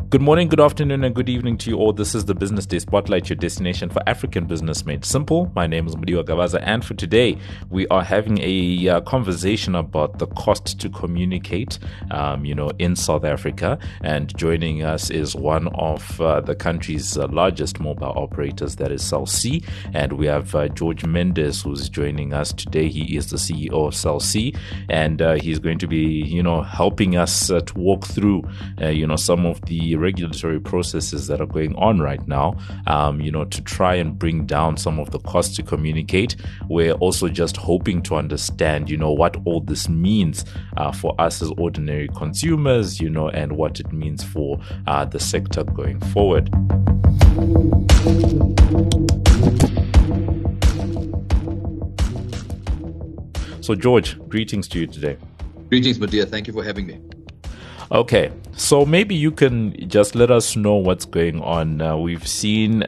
Good morning, good afternoon, and good evening to you all. This is the Business Day Spotlight, your destination for African business made simple. My name is Mudiwa Gabaza, and for today, we are having a conversation about the cost to communicate, in South Africa. And joining us is one of the country's largest mobile operators, that is Cell C. And we have George Mendes, who's joining us today. He is the CEO of Cell C, and he's going to be, helping us to walk through, some of the regulatory processes that are going on right now, to try and bring down some of the costs to communicate. We're also just hoping to understand, what all this means for us as ordinary consumers, and what it means for the sector going forward. So, George, greetings to you today. Greetings, Mudiwa. Thank you for having me. Okay, so maybe you can just let us know what's going on. We've seen,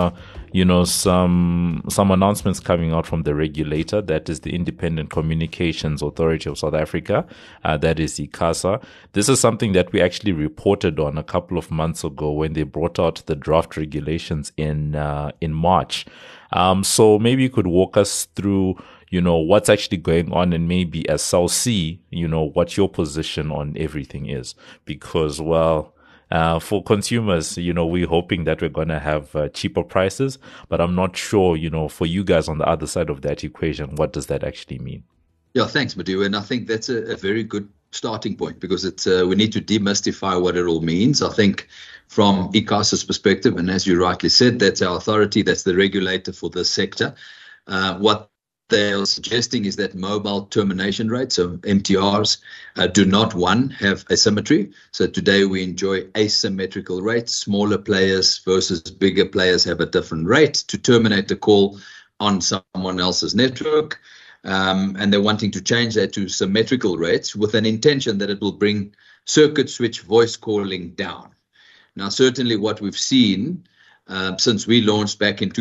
some announcements coming out from the regulator, that is the Independent Communications Authority of South Africa, that is ICASA. This is something that we actually reported on a couple of months ago when they brought out the draft regulations in March. So maybe you could walk us through what's actually going on, and maybe as Cell C, what your position on everything is. Because, for consumers, we're hoping that we're going to have cheaper prices, but I'm not sure, for you guys on the other side of that equation, what does that actually mean? Yeah, thanks, Mudiwa. And I think that's a very good starting point, because it's we need to demystify what it all means. I think from ICASA's perspective, and as you rightly said, that's our authority, that's the regulator for this sector. What they are suggesting is that mobile termination rates, so MTRs, do not, have asymmetry. So today we enjoy asymmetrical rates. Smaller players versus bigger players have a different rate to terminate the call on someone else's network. And they're wanting to change that to symmetrical rates with an intention that it will bring circuit switch voice calling down. Now, certainly what we've seen since we launched back in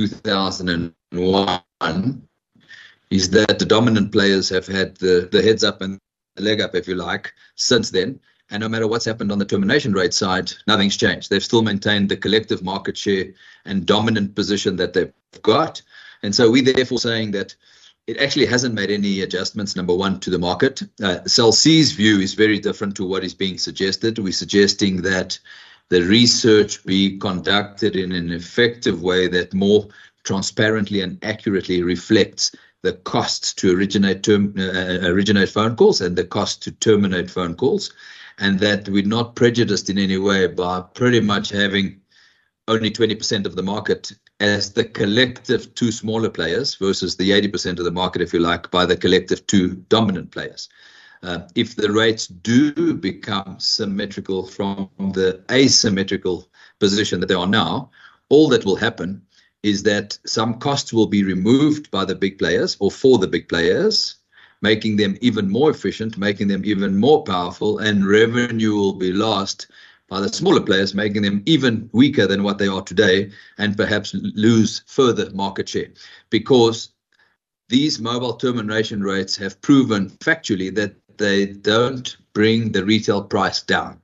2001 is that the dominant players have had the heads up and the leg up, if you like, since then. And no matter what's happened on the termination rate side, nothing's changed. They've still maintained the collective market share and dominant position that they've got. And so we're therefore saying that it actually hasn't made any adjustments, number one, to the market. Cell C's view is very different to what is being suggested. We're suggesting that the research be conducted in an effective way that more transparently and accurately reflects the costs to originate phone calls and the cost to terminate phone calls, and that we're not prejudiced in any way by pretty much having only 20% of the market as the collective two smaller players versus the 80% of the market, if you like, by the collective two dominant players. If the rates do become symmetrical from the asymmetrical position that they are now, all that will happen is that some costs will be removed by the big players or for the big players, making them even more efficient, making them even more powerful, and revenue will be lost by the smaller players, making them even weaker than what they are today, and perhaps lose further market share. Because these mobile termination rates have proven factually that they don't bring the retail price down.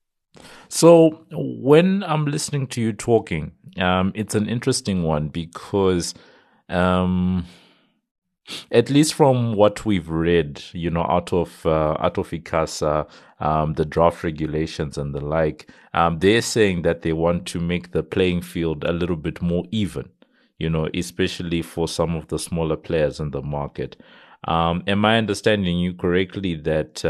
So when I'm listening to you talking, it's an interesting one because, at least from what we've read, out of ICASA, the draft regulations and the like, they're saying that they want to make the playing field a little bit more even, especially for some of the smaller players in the market. Am I understanding you correctly that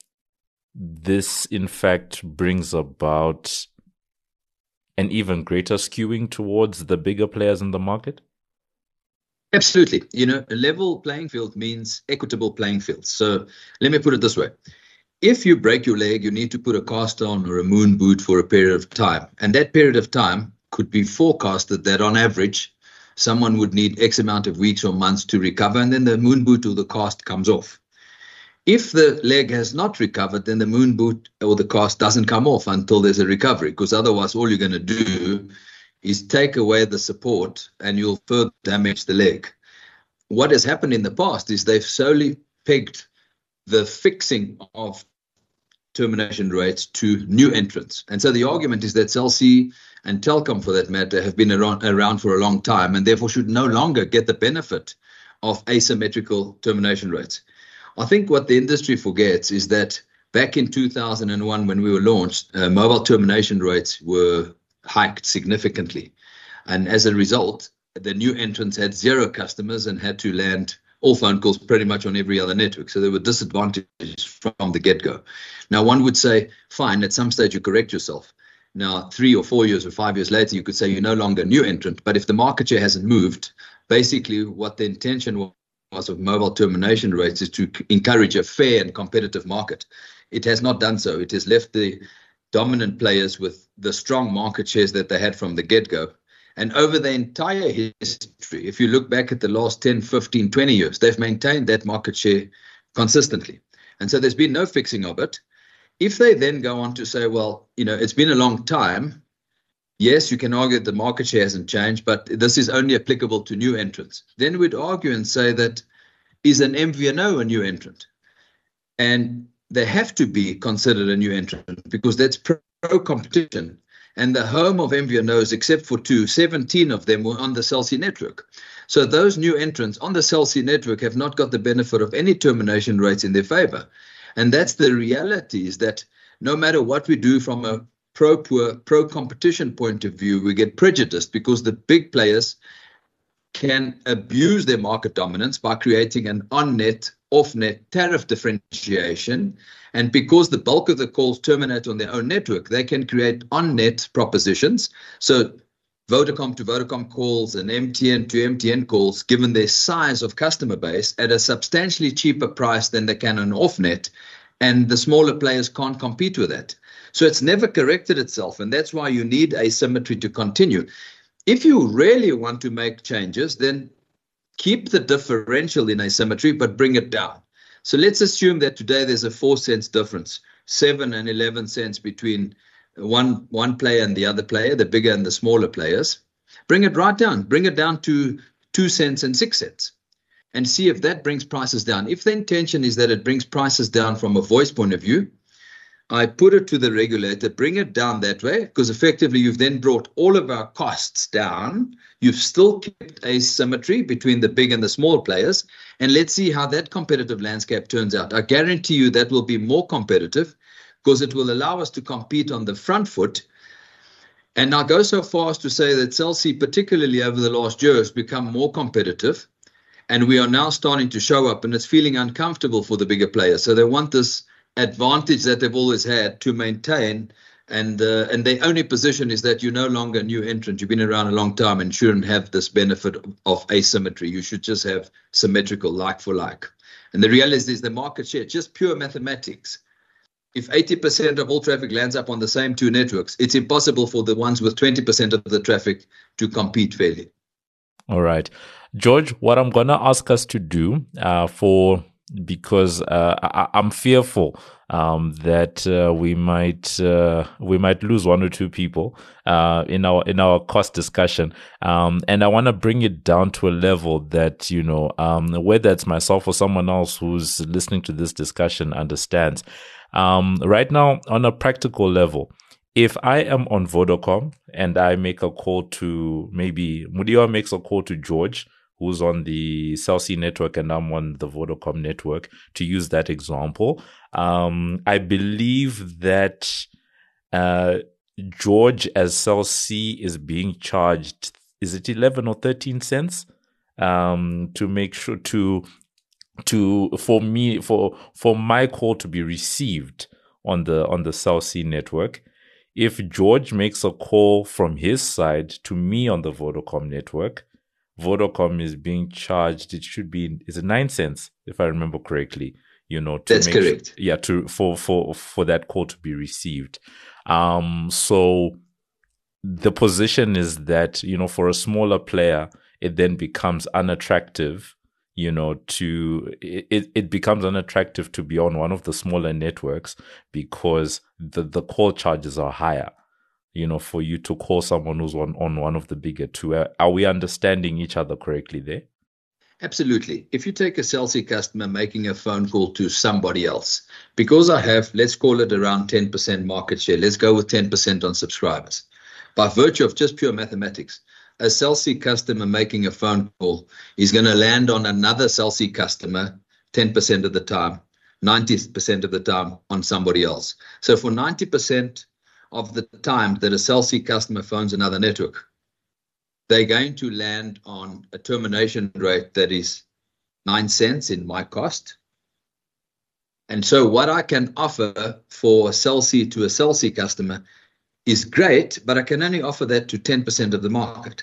this, in fact, brings about an even greater skewing towards the bigger players in the market? Absolutely. A level playing field means equitable playing field. So let me put it this way. If you break your leg, you need to put a cast on or a moon boot for a period of time. And that period of time could be forecasted that on average, someone would need X amount of weeks or months to recover, and then the moon boot or the cast comes off. If the leg has not recovered, then the moon boot or the cast doesn't come off until there's a recovery, because otherwise all you're going to do is take away the support and you'll further damage the leg. What has happened in the past is they've solely pegged the fixing of termination rates to new entrants. And so the argument is that Cell C and Telkom, for that matter, have been around for a long time and therefore should no longer get the benefit of asymmetrical termination rates. I think what the industry forgets is that back in 2001, when we were launched, mobile termination rates were hiked significantly. And as a result, the new entrants had zero customers and had to land all phone calls pretty much on every other network. So there were disadvantages from the get-go. Now, one would say, fine, at some stage you correct yourself. Now, 3 or 4 years or 5 years later, you could say you're no longer a new entrant. But if the market share hasn't moved, basically what the intention was of mobile termination rates is to encourage a fair and competitive market. It has not done so. It has left the dominant players with the strong market shares that they had from the get-go. And over the entire history, if you look back at the last 10, 15, 20 years, they've maintained that market share consistently. And so there's been no fixing of it. If they then go on to say, well, it's been a long time, yes, you can argue that the market share hasn't changed, but this is only applicable to new entrants. Then we'd argue and say that is an MVNO a new entrant? And they have to be considered a new entrant because that's pro-competition. And the home of MVNOs, except for 17 of them were on the Cell C network. So those new entrants on the Cell C network have not got the benefit of any termination rates in their favor. And that's the reality, is that no matter what we do from a pro-competition point of view, we get prejudiced because the big players can abuse their market dominance by creating an on-net, off-net tariff differentiation. And because the bulk of the calls terminate on their own network, they can create on-net propositions. So Vodacom to Vodacom calls and MTN to MTN calls, given their size of customer base, at a substantially cheaper price than they can on off-net. And the smaller players can't compete with that. So it's never corrected itself. And that's why you need asymmetry to continue. If you really want to make changes, then keep the differential in asymmetry, but bring it down. So let's assume that today there's a 4 cents difference, 7 and 11 cents between one player and the other player, the bigger and the smaller players. Bring it right down. Bring it down to 2 cents and 6 cents and see if that brings prices down. If the intention is that it brings prices down from a voice point of view, I put it to the regulator, bring it down that way, because effectively you've then brought all of our costs down. You've still kept asymmetry between the big and the small players. And let's see how that competitive landscape turns out. I guarantee you that will be more competitive because it will allow us to compete on the front foot. And I'll go so far as to say that Cell C, particularly over the last year, has become more competitive. And we are now starting to show up, and it's feeling uncomfortable for the bigger players. So they want this advantage that they've always had to maintain, and their only position is that you're no longer a new entrant. You've been around a long time and shouldn't have this benefit of asymmetry. You should just have symmetrical, like for like. And the reality is the market share, just pure mathematics. If 80% of all traffic lands up on the same 2 networks, it's impossible for the ones with 20% of the traffic to compete fairly. All right. George, what I'm going to ask us to do because I'm fearful that we might lose 1 or 2 people in our cost discussion, and I want to bring it down to a level that whether it's myself or someone else who's listening to this discussion understands. Right now, on a practical level, if I am on Vodacom and I make a call to, maybe Mudiwa makes a call to George, who's on the Cell C network, and I'm on the Vodacom network, to use that example, I believe that George as Cell C is being charged, is it 11 or 13 cents to make sure for my call to be received on the Cell C network. If George makes a call from his side to me on the Vodacom network, Vodacom is being charged, is it 9 cents, if I remember correctly, That's correct. For that call to be received. So the position is that, for a smaller player, it then becomes unattractive, it becomes unattractive to be on one of the smaller networks because the call charges are higher, for you to call someone who's on one of the bigger 2. Are we understanding each other correctly there? Absolutely. If you take a Cell C customer making a phone call to somebody else, because I have, let's call it around 10% market share, let's go with 10% on subscribers. By virtue of just pure mathematics, a Cell C customer making a phone call is going to land on another Cell C customer 10% of the time, 90% of the time on somebody else. So for 90% of the time that a Cell C customer phones another network, they're going to land on a termination rate that is 9 cents in my cost. And so what I can offer for Cell C to a Cell C customer is great, but I can only offer that to 10% of the market.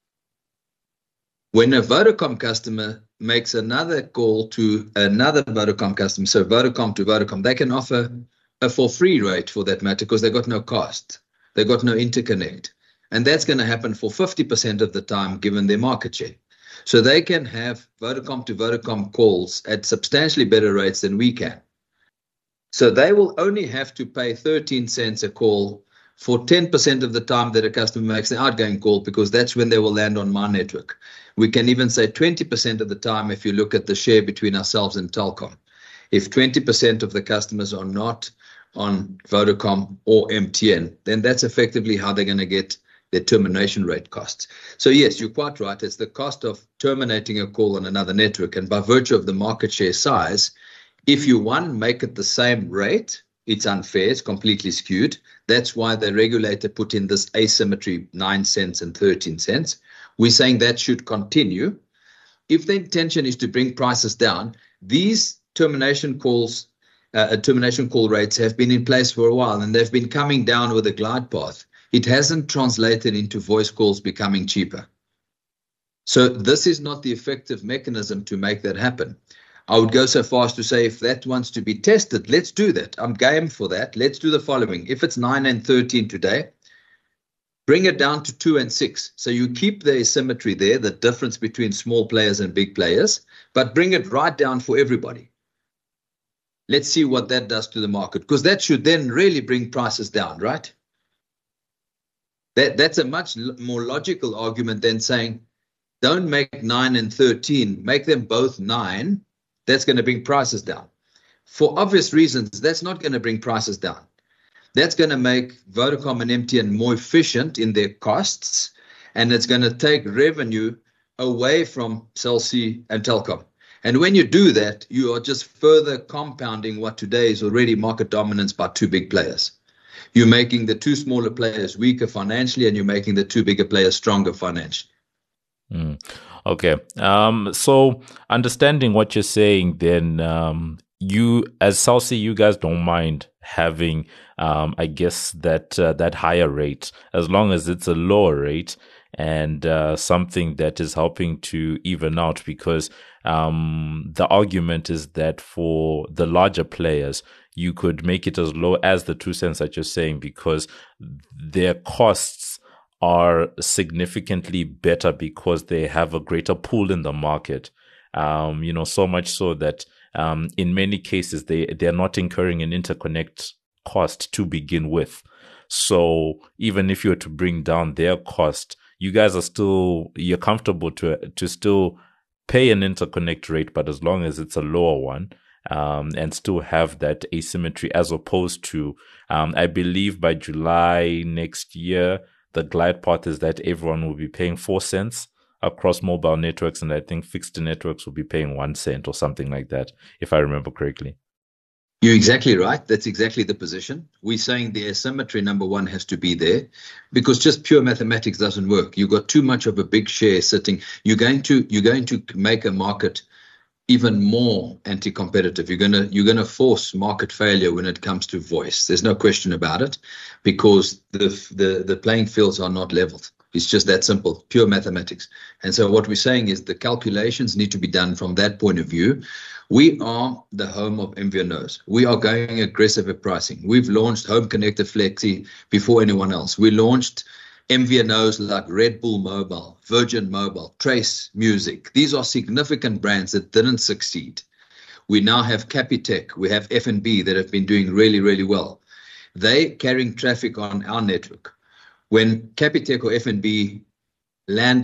When a Vodacom customer makes another call to another Vodacom customer, so Vodacom to Vodacom, they can offer a for free rate for that matter because they've got no cost. They've got no interconnect. And that's going to happen for 50% of the time given their market share. So they can have Vodacom to Vodacom calls at substantially better rates than we can. So they will only have to pay 13 cents a call for 10% of the time that a customer makes an outgoing call, because that's when they will land on my network. We can even say 20% of the time if you look at the share between ourselves and Telkom. If 20% of the customers are not on Vodacom or MTN, then that's effectively how they're going to get their termination rate costs. So yes, you're quite right. It's the cost of terminating a call on another network. And by virtue of the market share size, if you, one, make it the same rate, it's unfair, it's completely skewed. That's why the regulator put in this asymmetry, 9 cents and 13 cents. We're saying that should continue. If the intention is to bring prices down, these termination call rates have been in place for a while, and they've been coming down with a glide path. It hasn't translated into voice calls becoming cheaper. So this is not the effective mechanism to make that happen. I would go so far as to say if that wants to be tested, let's do that. I'm game for that. Let's do the following. If it's 9 and 13 today, bring it down to 2 and 6. So you keep the asymmetry there, the difference between small players and big players, but bring it right down for everybody. Let's see what that does to the market, because that should then really bring prices down, right? That's a much more logical argument than saying, don't make 9 and 13, make them both 9. That's going to bring prices down. For obvious reasons, that's not going to bring prices down. That's going to make Vodacom and MTN more efficient in their costs, and it's going to take revenue away from Cell C and Telkom. And when you do that, you are just further compounding what today is already market dominance by two big players. You're making the two smaller players weaker financially, and you're making the two bigger players stronger financially. Okay. So understanding what you're saying, then you, as Cell C, you guys don't mind having, I guess, that higher rate, as long as it's a lower rate and something that is helping to even out, because the argument is that for the larger players, you could make it as low as the 2 cents that you're saying, because their costs are significantly better because they have a greater pool in the market. So much so that in many cases they're not incurring an interconnect cost to begin with. So even if you were to bring down their cost, you guys you're comfortable to still pay an interconnect rate, but as long as it's a lower one, and still have that asymmetry, as opposed to, I believe by July next year, the glide path is that everyone will be paying 4 cents across mobile networks, and I think fixed networks will be paying 1 cent or something like that, if I remember correctly. You're exactly right. That's exactly the position. We're saying the asymmetry, number one, has to be there, because just pure mathematics doesn't work. You've got too much of a big share sitting. You're going to make a market even more anti-competitive. You're gonna force market failure when it comes to voice. There's no question about it, because the playing fields are not leveled. It's just that simple, pure mathematics. And so what we're saying is the calculations need to be done from that point of view. We are the home of MVNOs. We are going aggressive at pricing. We've launched Home Connected Flexi before anyone else. We launched MVNOs like Red Bull Mobile, Virgin Mobile, Trace Music. These are significant brands that didn't succeed. We now have Capitec, we have FNB that have been doing really, really well. They carrying traffic on our network. When Capitec or FNB land up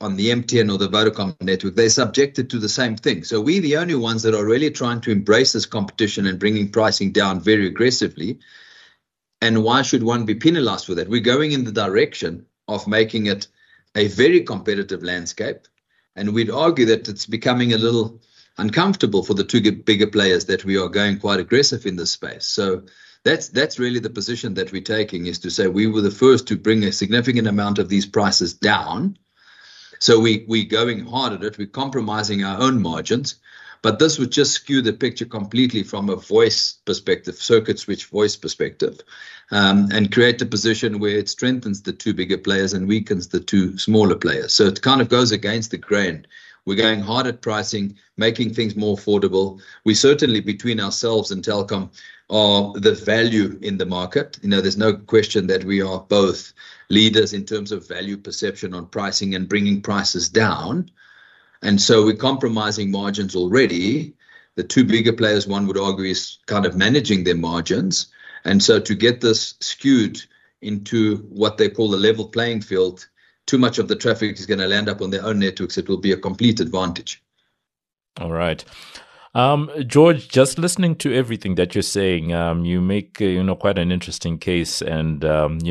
on the MTN or the Vodacom network, they're subjected to the same thing. So we're the only ones that are really trying to embrace this competition and bringing pricing down very aggressively. And why should one be penalized for that? We're going in the direction of making it a very competitive landscape. And we'd argue that it's becoming a little uncomfortable for the two bigger players that we are going quite aggressive in this space. So that's really the position that we're taking, is to say we were the first to bring a significant amount of these prices down. So we're going hard at it. We're compromising our own margins. But this would just skew the picture completely from a voice perspective, circuit switch voice perspective, and create a position where it strengthens the two bigger players and weakens the two smaller players. So it kind of goes against the grain. We're going hard at pricing, making things more affordable. We certainly, between ourselves and Telkom, are the value in the market. There's no question that we are both leaders in terms of value perception on pricing and bringing prices down. And so we're compromising margins already. The two bigger players, one would argue, is kind of managing their margins. And so to get this skewed into what they call the level playing field, too much of the traffic is going to land up on their own networks. It will be a complete advantage. All right. George, just listening to everything that you're saying, you make, quite an interesting case. And,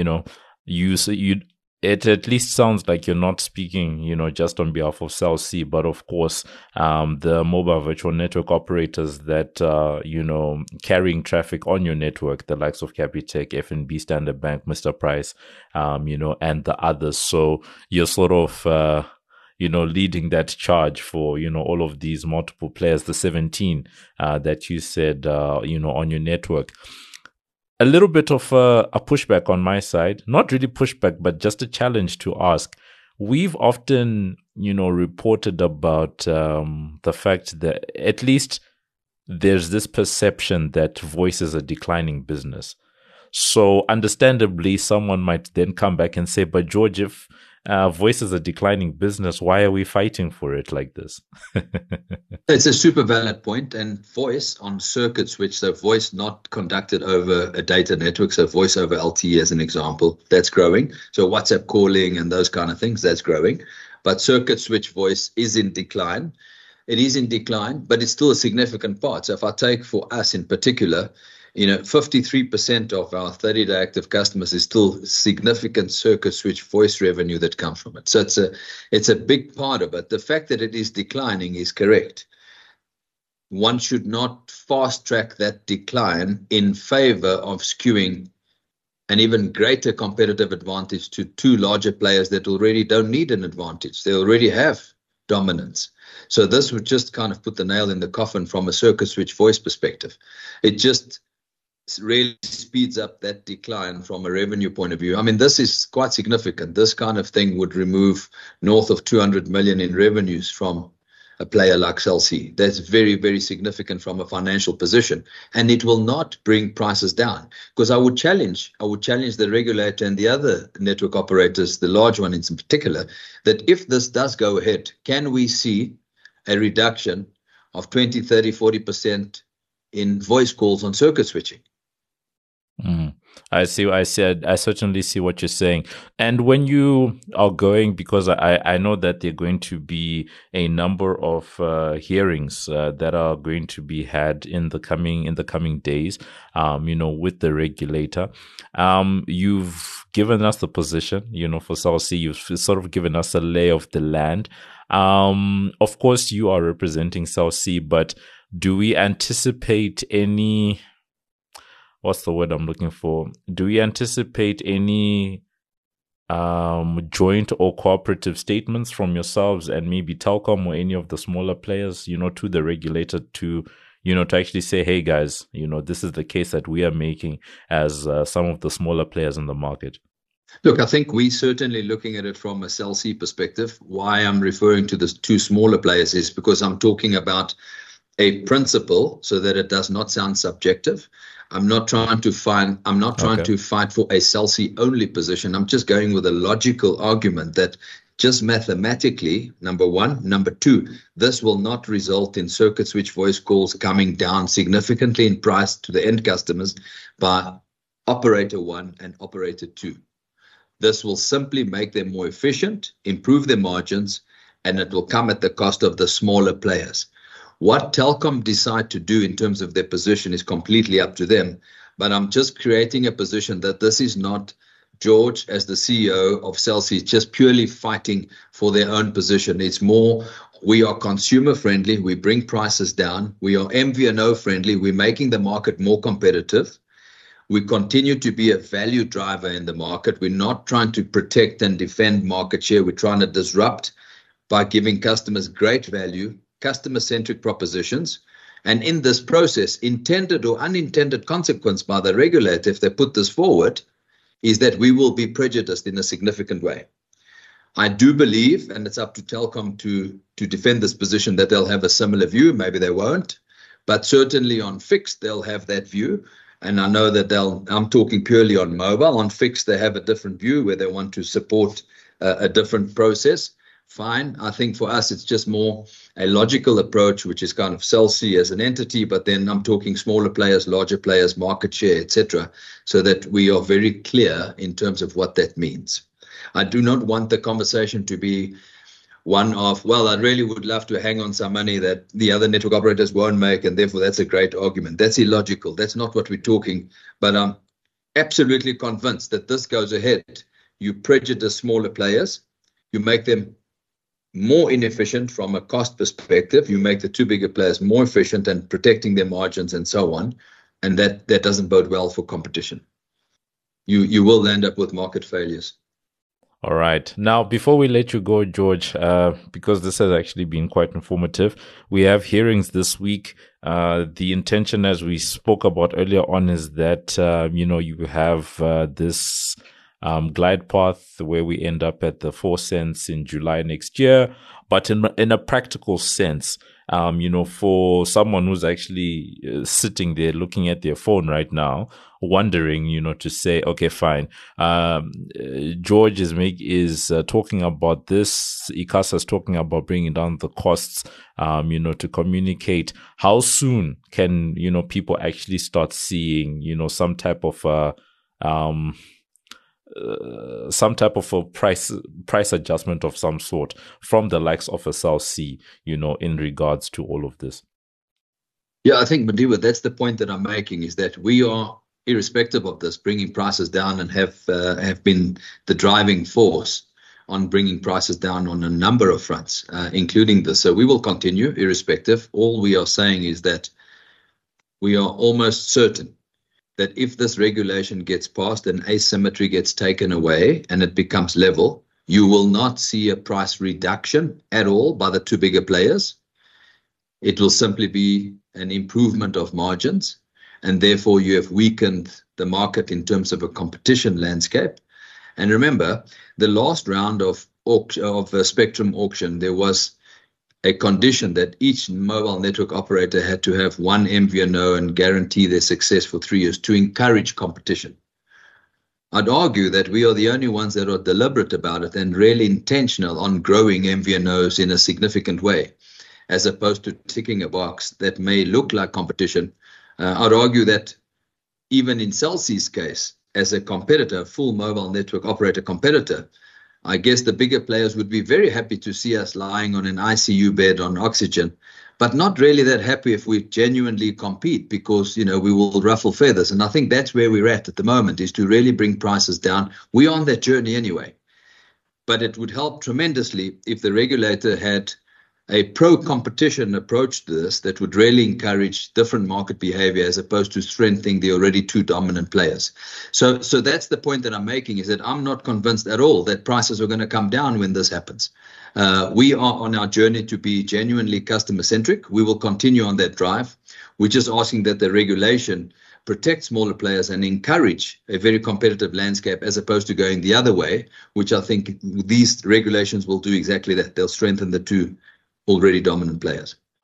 it at least sounds like you're not speaking, just on behalf of Cell C, but of course, the mobile virtual network operators that, carrying traffic on your network, the likes of Capitec, FNB, Standard Bank, Mr. Price, and the others. So you're sort of, leading that charge for, all of these multiple players, the 17 that you said, on your network. A little bit of a pushback on my side, not really pushback, but just a challenge to ask. We've often, reported about the fact that at least there's this perception that voice is a declining business. So understandably, someone might then come back and say, but George, if voice is a declining business, why are we fighting for it like this? It's a super valid point. And voice on circuit switch, so voice not conducted over a data network, so voice over LTE as an example, that's growing. So WhatsApp calling and those kind of things, that's growing. But circuit switch voice is in decline. It is in decline, but it's still a significant part. So if I take for us in particular, 53% of our 30-day active customers is still significant circuit switch voice revenue that comes from it. So it's a big part of it. The fact that it is declining is correct. One should not fast track that decline in favor of skewing an even greater competitive advantage to two larger players that already don't need an advantage. They already have dominance. So this would just kind of put the nail in the coffin from a circuit switch voice perspective. It just really speeds up that decline from a revenue point of view. I mean, this is quite significant. This kind of thing would remove north of 200 million in revenues from a player like Cell C. That's very, very significant from a financial position. And it will not bring prices down, because I would challenge the regulator and the other network operators, the large one in particular, that if this does go ahead, can we see a reduction of 20, 30, 40% in voice calls on circuit switching? I certainly see what you're saying. And when you are going, because I know that there are going to be a number of hearings that are going to be had in the coming days, with the regulator. You've given us the position, for Cell C. You've sort of given us a lay of the land. Of course, you are representing Cell C, but do we anticipate any? What's the word I'm looking for? Do we anticipate any joint or cooperative statements from yourselves and maybe Telkom or any of the smaller players, to the regulator to actually say, hey guys, this is the case that we are making as some of the smaller players in the market? Look, I think we're certainly looking at it from a Cell C perspective. Why I'm referring to the two smaller players is because I'm talking about a principle so that it does not sound subjective. I'm not trying to fight for a Cell C only position. I'm just going with a logical argument that just mathematically, number one. Number two, this will not result in circuit switch voice calls coming down significantly in price to the end customers by operator one and operator two. This will simply make them more efficient, improve their margins, and it will come at the cost of the smaller players. What Telkom decide to do in terms of their position is completely up to them. But I'm just creating a position that this is not George, as the CEO of Cell C, just purely fighting for their own position. It's more, we are consumer friendly, we bring prices down, we are MVNO friendly, we're making the market more competitive. We continue to be a value driver in the market. We're not trying to protect and defend market share. We're trying to disrupt by giving customers great value, customer-centric propositions. And in this process, intended or unintended consequence by the regulator, if they put this forward, is that we will be prejudiced in a significant way. I do believe, and it's up to Telkom to defend this position, that they'll have a similar view. Maybe they won't, but certainly on fixed, they'll have that view. And I know that I'm talking purely on mobile. On fixed, they have a different view where they want to support a different process. Fine. I think for us, it's just more a logical approach, which is kind of Cell C as an entity, but then I'm talking smaller players, larger players, market share, etc., so that we are very clear in terms of what that means. I do not want the conversation to be one of, well, I really would love to hang on some money that the other network operators won't make, and therefore that's a great argument. That's illogical. That's not what we're talking. But I'm absolutely convinced that this goes ahead. You prejudice smaller players. You make them more inefficient from a cost perspective. You make the two bigger players more efficient and protecting their margins and so on. And that doesn't bode well for competition. You will end up with market failures. All right. Now, before we let you go, George, because this has actually been quite informative, we have hearings this week. The intention, as we spoke about earlier on, is that, you have this glide path where we end up at the 4 cents in July next year. But in a practical sense, for someone who's actually sitting there looking at their phone right now, wondering, to say, okay, fine. George is talking about this. ICASA is talking about bringing down the costs, to communicate. How soon can, people actually start seeing, some type of a price adjustment of some sort from the likes of a Cell C, in regards to all of this? Yeah, I think, Madiba, that's the point that I'm making, is that we are, irrespective of this, bringing prices down and have been the driving force on bringing prices down on a number of fronts, including this. So we will continue irrespective. All we are saying is that we are almost certain that if this regulation gets passed and asymmetry gets taken away and it becomes level, you will not see a price reduction at all by the two bigger players. It will simply be an improvement of margins, and therefore you have weakened the market in terms of a competition landscape. And remember, the last round of a spectrum auction, there was a condition that each mobile network operator had to have one MVNO and guarantee their success for 3 years to encourage competition. I'd argue that we are the only ones that are deliberate about it and really intentional on growing MVNOs in a significant way, as opposed to ticking a box that may look like competition. I'd argue that even in Cell C's case, as a competitor, full mobile network operator competitor, I guess the bigger players would be very happy to see us lying on an ICU bed on oxygen, but not really that happy if we genuinely compete, because, we will ruffle feathers. And I think that's where we're at the moment, is to really bring prices down. We're on that journey anyway. But it would help tremendously if the regulator had a pro-competition approach to this that would really encourage different market behavior as opposed to strengthening the already two dominant players. So that's the point that I'm making, is that I'm not convinced at all that prices are going to come down when this happens. We are on our journey to be genuinely customer-centric. We will continue on that drive. We're just asking that the regulation protect smaller players and encourage a very competitive landscape, as opposed to going the other way, which I think these regulations will do exactly that. They'll strengthen the two already dominant players.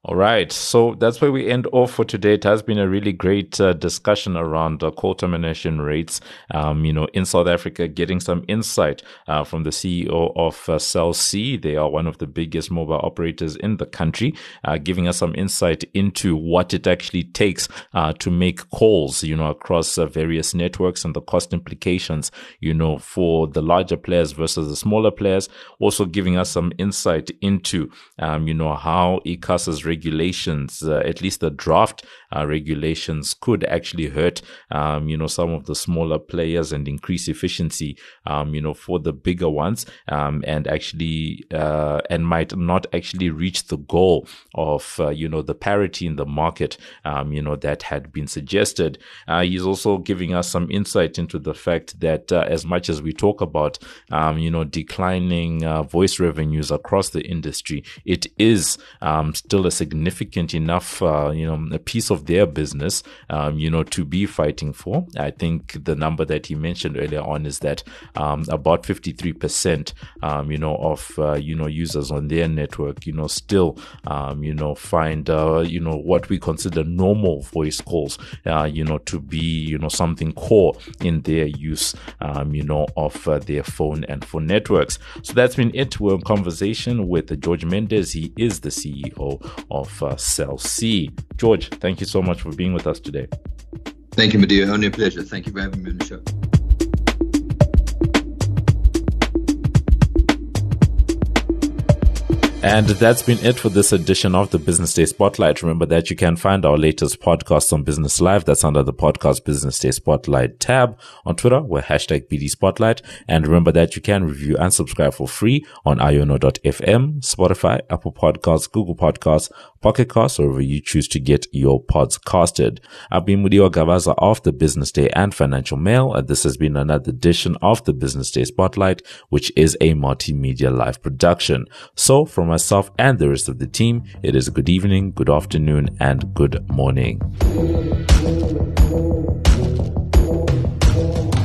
All right. So that's where we end off for today. It has been a really great discussion around coal termination rates, in South Africa, getting some insight from the CEO of Cell C. They are one of the biggest mobile operators in the country, giving us some insight into what it actually takes to make calls, across various networks and the cost implications, for the larger players versus the smaller players. Also giving us some insight into, how ICASA's regulations, at least the draft regulations, could actually hurt, some of the smaller players and increase efficiency, for the bigger ones, and actually, and might not actually reach the goal of, the parity in the market, that had been suggested. He's also giving us some insight into the fact that, as much as we talk about, declining voice revenues across the industry, it is still a significant enough, a piece of their business, to be fighting for. I think the number that he mentioned earlier on is that about 53%, of, users on their network, still, find, what we consider normal voice calls, to be, something core in their use, of their phone and phone networks. So that's been it. We're in conversation with George Mendes. He is the CEO of Cell C. George, thank you so much for being with us today. Thank you, Medea. Only a pleasure. Thank you for having me on the show. And that's been it for this edition of the Business Day Spotlight. Remember that you can find our latest podcast on Business Live. That's under the podcast Business Day Spotlight tab. On Twitter, we're #BD Spotlight. And remember that you can review and subscribe for free on iono.fm, Spotify, Apple Podcasts, Google Podcasts, Pocket Casts, or wherever you choose to get your pods casted. I've been Mudiwa Gavaza of the Business Day and Financial Mail. And this has been another edition of the Business Day Spotlight, which is a multimedia live production. So from myself and the rest of the team, it is a good evening, good afternoon, and good morning.